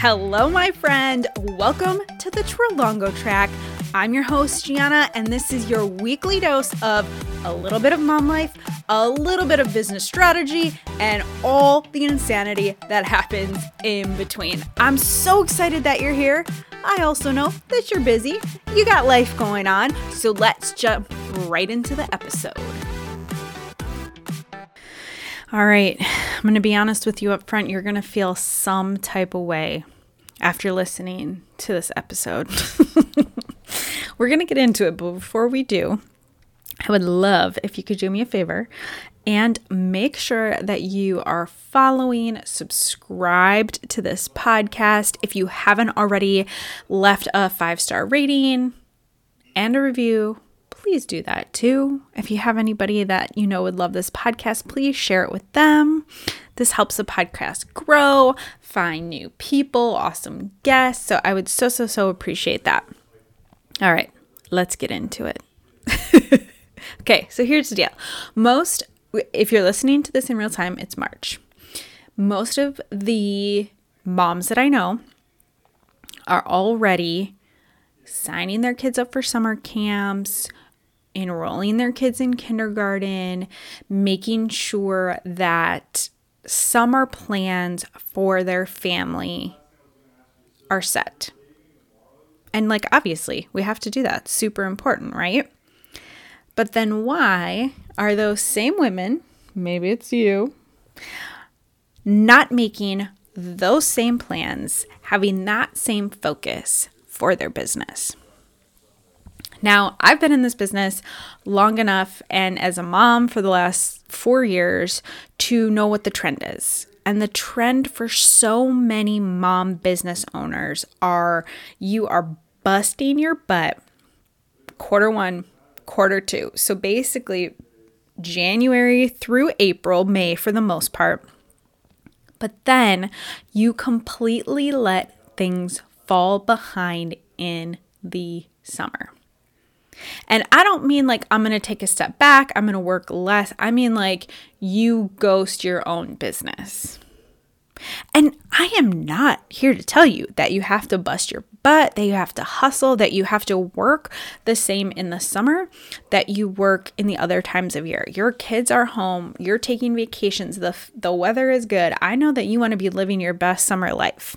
Hello, my friend. Welcome to the Trelongo Track. I'm your host, Gianna, and this is your weekly dose of a little bit of mom life, a little bit of business strategy, and all the insanity that happens in between. I'm so excited that you're here. I also know that you're busy. You got life going on, so let's jump right into the episode. All right, I'm going to be honest with you up front. You're going to feel some type of way after listening to this episode. We're going to get into it, but before we do, I would love if you could do me a favor and make sure that you are following, subscribed to this podcast. If you haven't already left a 5-star rating and a review, please do that too. If you have anybody that you know would love this podcast, please share it with them. This helps the podcast grow, find new people, awesome guests. So I would so appreciate that. All right, let's get into it. Okay, so here's the deal. If you're listening to this in real time, it's March. Most of the moms that I know are already signing their kids up for summer camps, enrolling their kids in kindergarten, making sure that summer plans for their family are set. And obviously, we have to do that. Super important, right? But then why are those same women, maybe it's you, not making those same plans, having that same focus for their business? Now, I've been in this business long enough and as a mom for the last 4 years to know what the trend is. And the trend for so many mom business owners you are busting your butt quarter one, quarter two. So basically January through April, May for the most part. But then you completely let things fall behind in the summer. And I don't mean I'm going to take a step back, I'm going to work less. I mean you ghost your own business. And I am not here to tell you that you have to bust your butt, that you have to hustle, that you have to work the same in the summer that you work in the other times of year. Your kids are home, you're taking vacations, the weather is good. I know that you want to be living your best summer life.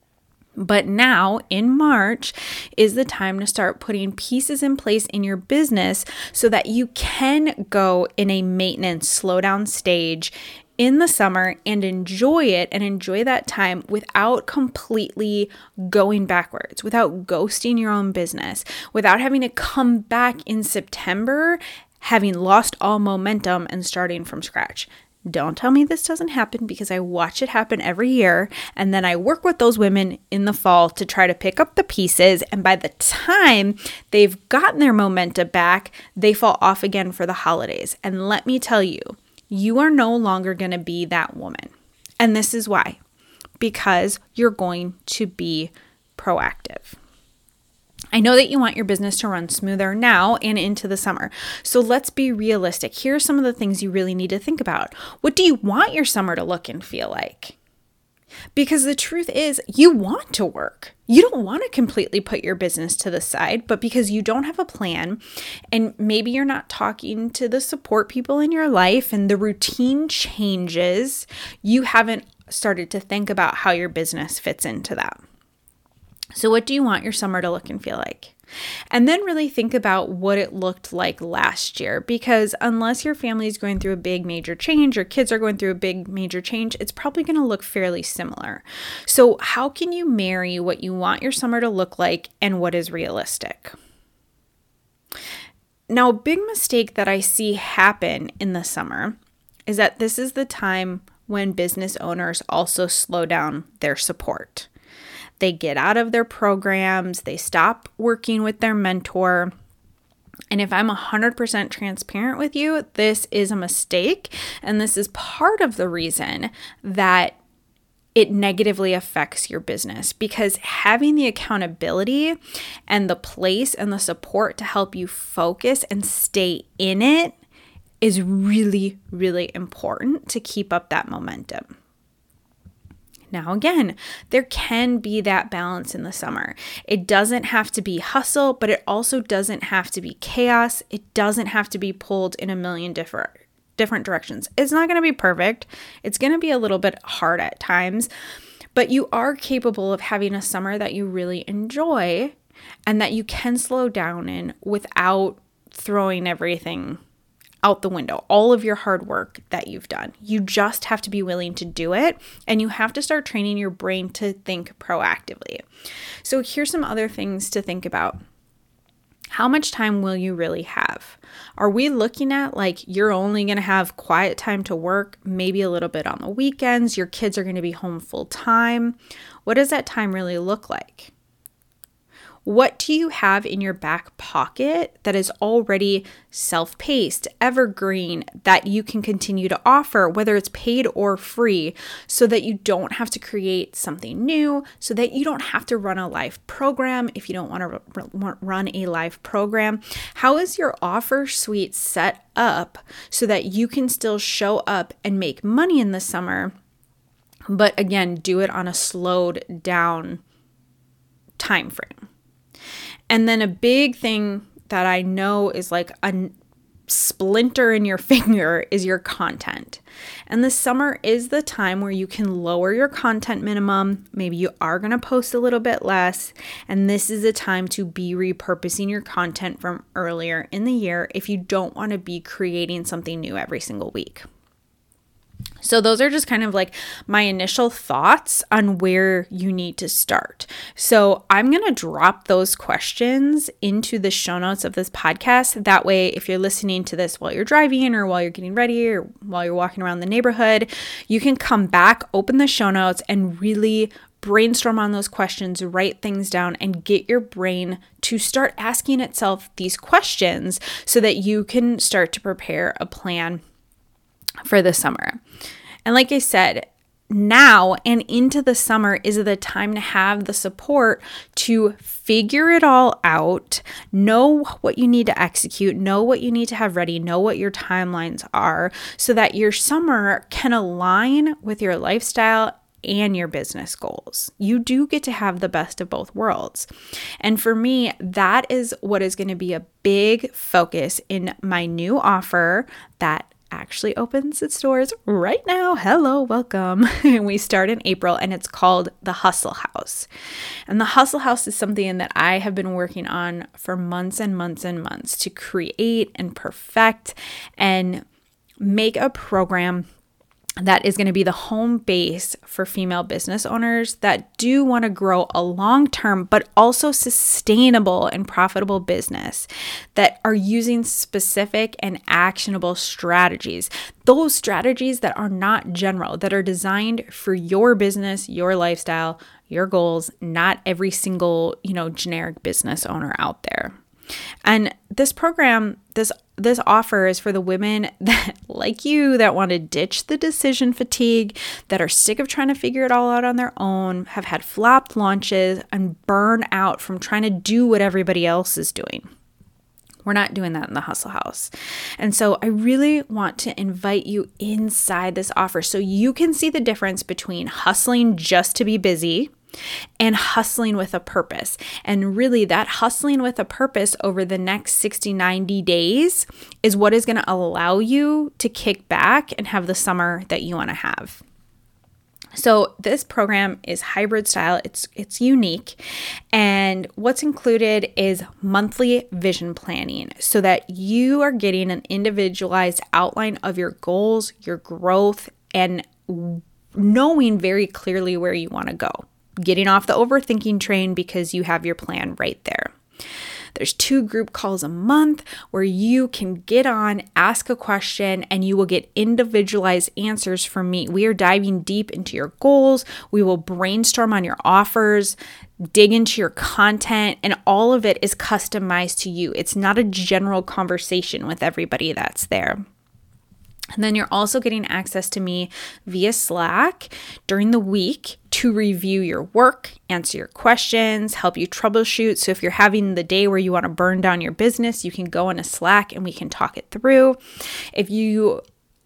But now in March is the time to start putting pieces in place in your business so that you can go in a maintenance slowdown stage in the summer and enjoy it and enjoy that time without completely going backwards, without ghosting your own business, without having to come back in September, having lost all momentum and starting from scratch. Don't tell me this doesn't happen, because I watch it happen every year, and then I work with those women in the fall to try to pick up the pieces, and by the time they've gotten their momentum back, they fall off again for the holidays. And let me tell you, you are no longer going to be that woman. And this is why. Because you're going to be proactive. I know that you want your business to run smoother now and into the summer. So let's be realistic. Here are some of the things you really need to think about. What do you want your summer to look and feel like? Because the truth is, you want to work. You don't want to completely put your business to the side, but because you don't have a plan and maybe you're not talking to the support people in your life and the routine changes, you haven't started to think about how your business fits into that. So what do you want your summer to look and feel like? And then really think about what it looked like last year, because unless your family is going through a big major change or kids are going through a big major change, it's probably going to look fairly similar. So how can you marry what you want your summer to look like and what is realistic? Now, a big mistake that I see happen in the summer is that this is the time when business owners also slow down their support. They get out of their programs, they stop working with their mentor. And if I'm 100% transparent with you, this is a mistake. And this is part of the reason that it negatively affects your business, because having the accountability and the place and the support to help you focus and stay in it is really, really important to keep up that momentum. Now, again, there can be that balance in the summer. It doesn't have to be hustle, but it also doesn't have to be chaos. It doesn't have to be pulled in a million different directions. It's not going to be perfect. It's going to be a little bit hard at times, but you are capable of having a summer that you really enjoy and that you can slow down in without throwing everything out the window, all of your hard work that you've done. You just have to be willing to do it, and you have to start training your brain to think proactively. So here's some other things to think about. How much time will you really have? Are we looking at like you're only going to have quiet time to work, maybe a little bit on the weekends, your kids are going to be home full time? What does that time really look like? What do you have in your back pocket that is already self-paced, evergreen, that you can continue to offer, whether it's paid or free, so that you don't have to create something new, so that you don't have to run a live program if you don't want to run a live program? How is your offer suite set up so that you can still show up and make money in the summer, but again, do it on a slowed down time frame? And then a big thing that I know is like a splinter in your finger is your content. And the summer is the time where you can lower your content minimum. Maybe you are going to post a little bit less. And this is a time to be repurposing your content from earlier in the year if you don't want to be creating something new every single week. So those are just kind of like my initial thoughts on where you need to start. So I'm going to drop those questions into the show notes of this podcast. That way, if you're listening to this while you're driving or while you're getting ready or while you're walking around the neighborhood, you can come back, open the show notes, and really brainstorm on those questions, write things down, and get your brain to start asking itself these questions so that you can start to prepare a plan for the summer. And like I said, now and into the summer is the time to have the support to figure it all out, know what you need to execute, know what you need to have ready, know what your timelines are, so that your summer can align with your lifestyle and your business goals. You do get to have the best of both worlds. And for me, that is what is going to be a big focus in my new offer that actually opens its doors right now. Hello, welcome. We start in April, and it's called the Hustle House. And the Hustle House is something that I have been working on for months and months and months to create and perfect and make a program that is going to be the home base for female business owners that do want to grow a long-term but also sustainable and profitable business, that are using specific and actionable strategies. Those strategies that are not general, that are designed for your business, your lifestyle, your goals, not every single, generic business owner out there. And this program, this offer is for the women that, like you, that want to ditch the decision fatigue, that are sick of trying to figure it all out on their own, have had flopped launches, and burn out from trying to do what everybody else is doing. We're not doing that in the Hustle House. And so I really want to invite you inside this offer so you can see the difference between hustling just to be busy and hustling with a purpose. And really, that hustling with a purpose over the next 60, 90 days is what is going to allow you to kick back and have the summer that you want to have. So this program is hybrid style. It's unique. And what's included is monthly vision planning so that you are getting an individualized outline of your goals, your growth, and knowing very clearly where you want to go. Getting off the overthinking train because you have your plan right there. There's 2 group calls a month where you can get on, ask a question, and you will get individualized answers from me. We are diving deep into your goals. We will brainstorm on your offers, dig into your content, and all of it is customized to you. It's not a general conversation with everybody that's there. And then you're also getting access to me via Slack during the week to review your work, answer your questions, help you troubleshoot. So if you're having the day where you want to burn down your business, you can go in a Slack and we can talk it through. If you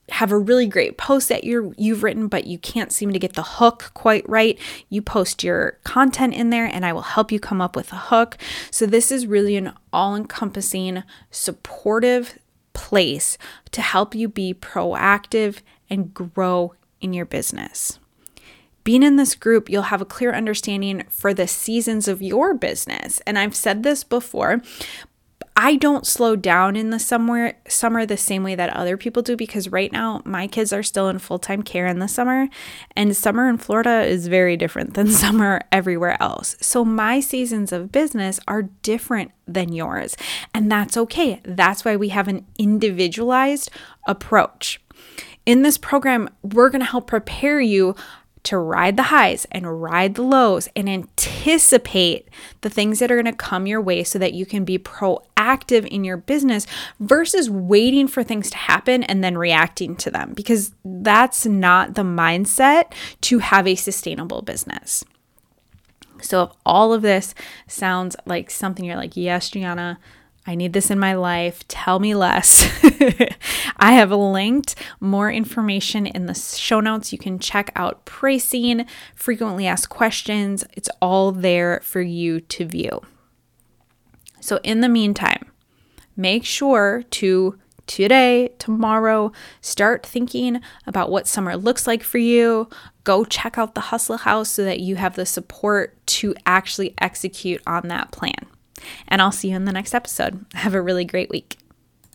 have a really great post that you've written, but you can't seem to get the hook quite right, you post your content in there and I will help you come up with a hook. So this is really an all-encompassing, supportive place to help you be proactive and grow in your business. Being in this group, you'll have a clear understanding for the seasons of your business. And I've said this before, I don't slow down in the summer the same way that other people do, because right now my kids are still in full-time care in the summer, and summer in Florida is very different than summer everywhere else. So my seasons of business are different than yours, and that's okay. That's why we have an individualized approach. In this program, we're going to help prepare you to ride the highs and ride the lows and anticipate the things that are going to come your way so that you can be proactive in your business versus waiting for things to happen and then reacting to them, because that's not the mindset to have a sustainable business. So if all of this sounds like something you're like, yes, Gianna, I need this in my life, tell me less. I have linked more information in the show notes. You can check out pricing, frequently asked questions. It's all there for you to view. So in the meantime, make sure to today, tomorrow, start thinking about what summer looks like for you. Go check out the Hustle House so that you have the support to actually execute on that plan. And I'll see you in the next episode. Have a really great week.